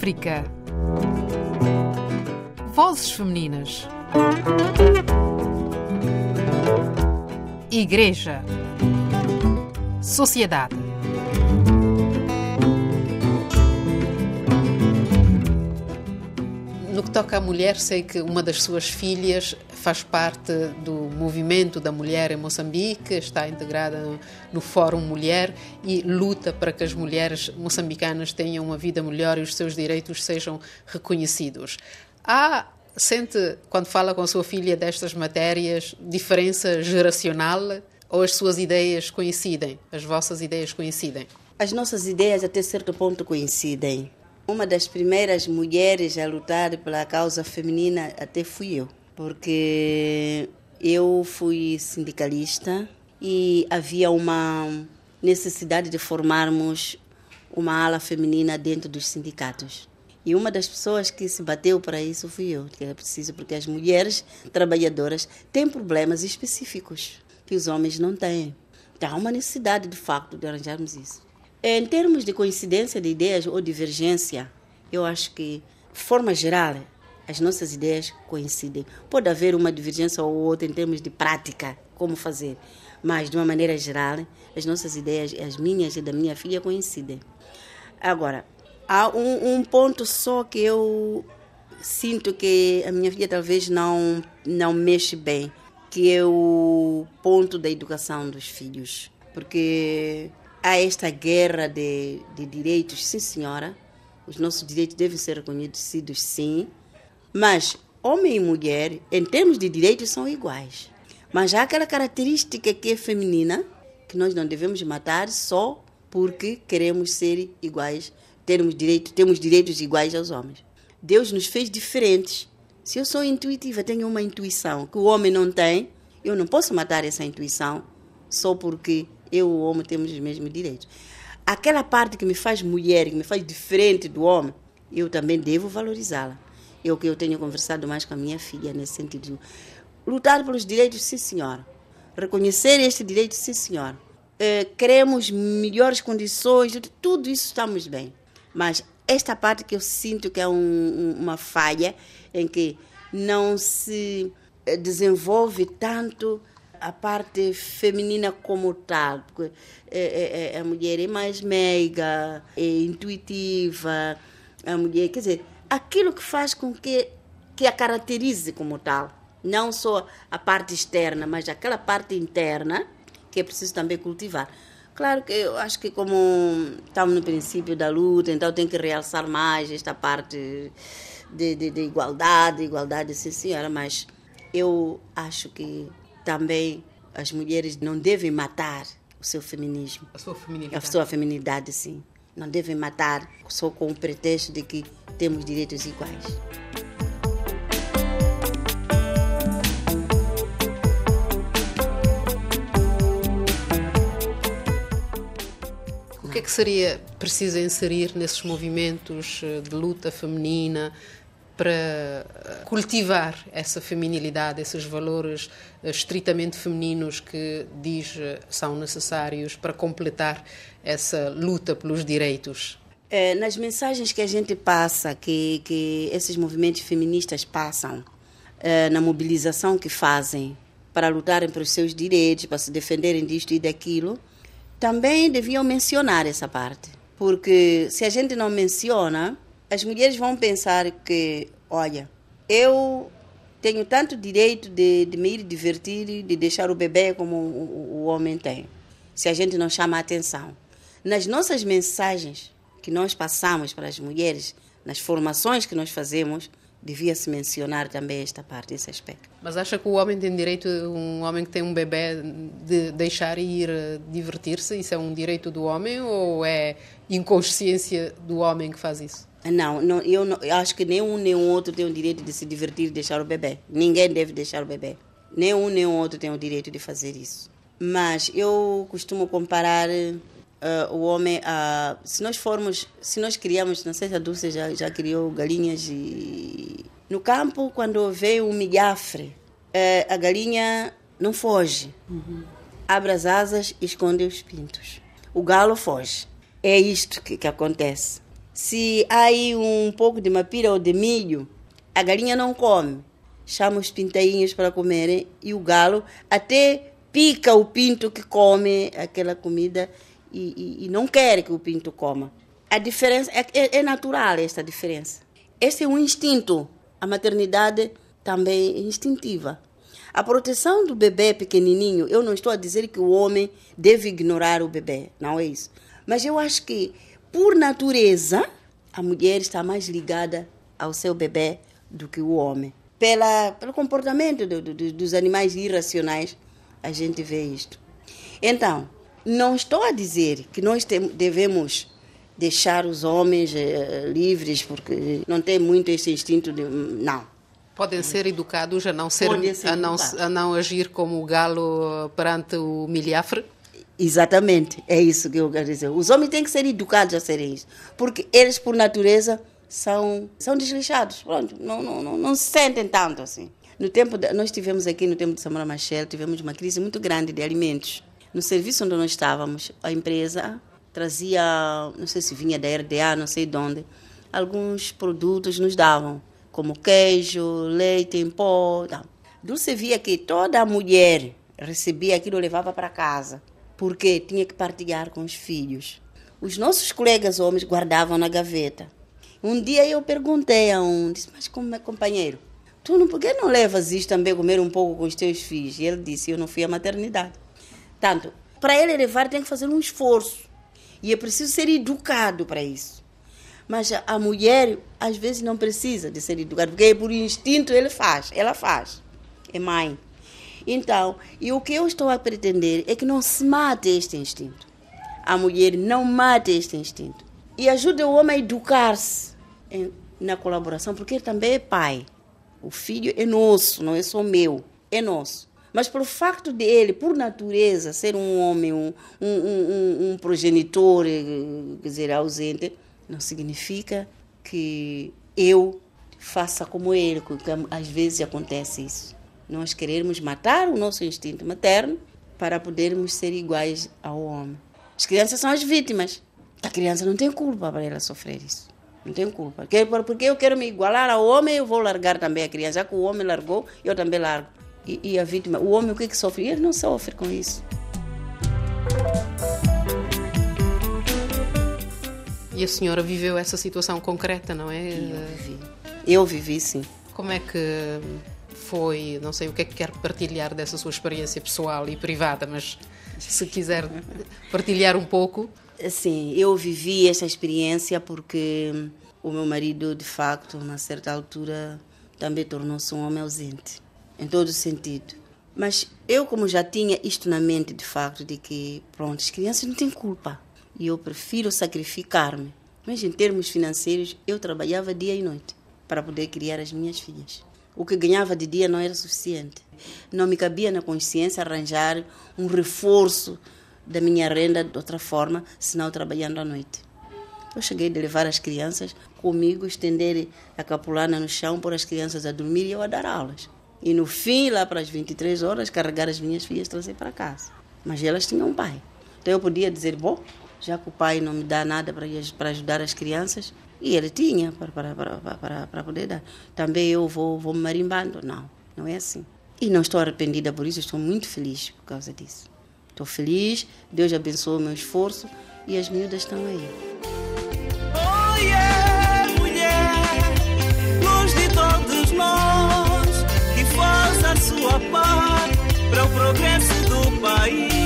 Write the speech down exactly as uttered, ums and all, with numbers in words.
África. Vozes femininas. Igreja. Sociedade. No que toca à mulher, sei que uma das suas filhas faz parte do movimento da mulher em Moçambique, está integrada no Fórum Mulher e luta para que as mulheres moçambicanas tenham uma vida melhor e os seus direitos sejam reconhecidos. Há, sente, quando fala com a sua filha destas matérias, diferença geracional ou as suas ideias coincidem? As vossas ideias coincidem? As nossas ideias até certo ponto coincidem. Uma das primeiras mulheres a lutar pela causa feminina até fui eu, porque eu fui sindicalista e havia uma necessidade de formarmos uma ala feminina dentro dos sindicatos. E uma das pessoas que se bateu para isso fui eu, que era preciso, porque as mulheres trabalhadoras têm problemas específicos que os homens não têm. Então há uma necessidade, de facto, de arranjarmos isso. Em termos de coincidência de ideias ou divergência, eu acho que, de forma geral, as nossas ideias coincidem. Pode haver uma divergência ou outra em termos de prática, como fazer, mas, de uma maneira geral, as nossas ideias, as minhas e da minha filha, coincidem. Agora, há um, um ponto só que eu sinto que a minha filha talvez não, não mexe bem, que é o ponto da educação dos filhos. Porque há esta guerra de, de direitos, sim senhora, os nossos direitos devem ser reconhecidos, sim, mas homem e mulher, em termos de direitos, são iguais. Mas há aquela característica que é feminina, que nós não devemos matar só porque queremos ser iguais, termos, direito, temos direitos iguais aos homens. Deus nos fez diferentes. Se eu sou intuitiva, tenho uma intuição que o homem não tem, eu não posso matar essa intuição só porque eu e o homem temos os mesmos direitos. Aquela parte que me faz mulher, que me faz diferente do homem, eu também devo valorizá-la. É o que eu tenho conversado mais com a minha filha nesse sentido. Lutar pelos direitos, sim senhora. Reconhecer este direito, sim senhora. É, queremos melhores condições, tudo isso estamos bem. Mas esta parte que eu sinto que é um, uma falha, em que não se desenvolve tanto a parte feminina como tal, porque é, é, a mulher é mais meiga, é intuitiva, a mulher, quer dizer, aquilo que faz com que, que a caracterize como tal, não só a parte externa, mas aquela parte interna que é preciso também cultivar. Claro que eu acho que como estamos no princípio da luta, então tem que realçar mais esta parte de, de, de igualdade, igualdade, sim senhora, mas eu acho que também as mulheres não devem matar o seu feminismo. A sua feminilidade. A sua feminilidade, sim. Não devem matar só com o pretexto de que temos direitos iguais. O que é que seria preciso inserir nesses movimentos de luta feminina para cultivar essa feminilidade, esses valores estritamente femininos que diz são necessários para completar essa luta pelos direitos? É, nas mensagens que a gente passa, que, que esses movimentos feministas passam, é, na mobilização que fazem para lutarem pelos seus direitos, para se defenderem disto e daquilo, também deviam mencionar essa parte. Porque se a gente não menciona, as mulheres vão pensar que, olha, eu tenho tanto direito de, de me ir divertir, de deixar o bebê como o, o homem tem, se a gente não chama a atenção. Nas nossas mensagens que nós passamos para as mulheres, nas formações que nós fazemos, devia-se mencionar também esta parte, esse aspecto. Mas acha que o homem tem direito, um homem que tem um bebê, de deixar ir divertir-se? Isso é um direito do homem ou é inconsciência do homem que faz isso? Não, não, eu, não, eu acho que nem um nem o outro tem o direito de se divertir e deixar o bebê. Ninguém deve deixar o bebê. Nem um nem o outro tem o direito de fazer isso. Mas eu costumo comparar uh, o homem a... Se nós formos, se nós criamos, não sei se a Dulce já, já criou galinhas e... No campo, quando vê um milhafre, uh, a galinha não foge. Uhum. Abre as asas e esconde os pintos. O galo foge. É isto que, que acontece. Se há aí um pouco de mapira ou de milho, a galinha não come. Chama os pintainhos para comerem e o galo até pica o pinto que come aquela comida e, e, e não quer que o pinto coma. A diferença é, é, é natural esta diferença. Este é um instinto. A maternidade também é instintiva. A proteção do bebê pequenininho, eu não estou a dizer que o homem deve ignorar o bebê, não é isso. Mas eu acho que, por natureza, a mulher está mais ligada ao seu bebê do que o homem. Pela, pelo comportamento do, do, dos animais irracionais, a gente vê isto. Então, não estou a dizer que nós tem, devemos deixar os homens eh, livres, porque não tem muito esse instinto de... Não. Podem ser educados a não, ser, ser a, não, a não agir como o galo perante o milhafre? Exatamente, é isso que eu quero dizer. Os homens têm que ser educados a serem isso, porque eles, por natureza, são, são desleixados. Pronto, não, não, não, não se sentem tanto assim. No tempo de, nós tivemos aqui, no tempo de Samora Machel, tivemos uma crise muito grande de alimentos. No serviço onde nós estávamos, a empresa trazia, não sei se vinha da R D A, não sei de onde, alguns produtos nos davam, como queijo, leite em pó. Não. Dulce via que toda a mulher recebia aquilo e levava para casa, porque tinha que partilhar com os filhos. Os nossos colegas homens guardavam na gaveta. Um dia eu perguntei a um, disse, mas como é companheiro, tu não, por que não levas isto também comer um pouco com os teus filhos? E ele disse, eu não fui à maternidade. Tanto, para ele levar tem que fazer um esforço. E é preciso ser educado para isso. Mas a mulher, às vezes, não precisa de ser educada, porque por instinto ele faz, ela faz. É mãe. Então, e o que eu estou a pretender é que não se mate este instinto. A mulher não mate este instinto. E ajude o homem a educar-se na colaboração, porque ele também é pai. O filho é nosso, não é só meu, é nosso. Mas pelo facto de ele, por natureza, ser um homem, um, um, um, um progenitor, quer dizer, ausente, não significa que eu faça como ele, porque às vezes acontece isso. Nós queremos matar o nosso instinto materno para podermos ser iguais ao homem. As crianças são as vítimas. A criança não tem culpa para ela sofrer isso. Não tem culpa. Porque eu quero me igualar ao homem, eu vou largar também a criança. Já que o homem largou, eu também largo. E, e a vítima, o homem o que é que sofre? Ele não sofre com isso. E a senhora viveu essa situação concreta, não é? Eu vivi. Eu vivi, sim. Como é que foi, não sei o que é que quer partilhar dessa sua experiência pessoal e privada, mas se quiser partilhar um pouco. Sim, eu vivi essa experiência porque o meu marido, de facto, a uma certa altura, também tornou-se um homem ausente, em todo o sentido. Mas eu, como já tinha isto na mente, de facto, de que, pronto, as crianças não têm culpa. E eu prefiro sacrificar-me. Mas em termos financeiros, eu trabalhava dia e noite para poder criar as minhas filhas. O que ganhava de dia não era suficiente. Não me cabia na consciência arranjar um reforço da minha renda de outra forma, senão trabalhando à noite. Eu cheguei a levar as crianças comigo, estender a capulana no chão, pôr as crianças a dormir e eu a dar aulas. E no fim, lá para as vinte e três horas, carregar as minhas filhas e trazer para casa. Mas elas tinham um pai. Então eu podia dizer, bom, já que o pai não me dá nada para, para ajudar as crianças, e ele tinha para, para, para, para, para poder dar, também eu vou, vou me marimbando. Não, não é assim. E não estou arrependida por isso, estou muito feliz por causa disso. Estou feliz, Deus abençoe o meu esforço e as miúdas estão aí. Oh yeah, mulher, luz de todos nós, que faz a sua parte para o progresso do país.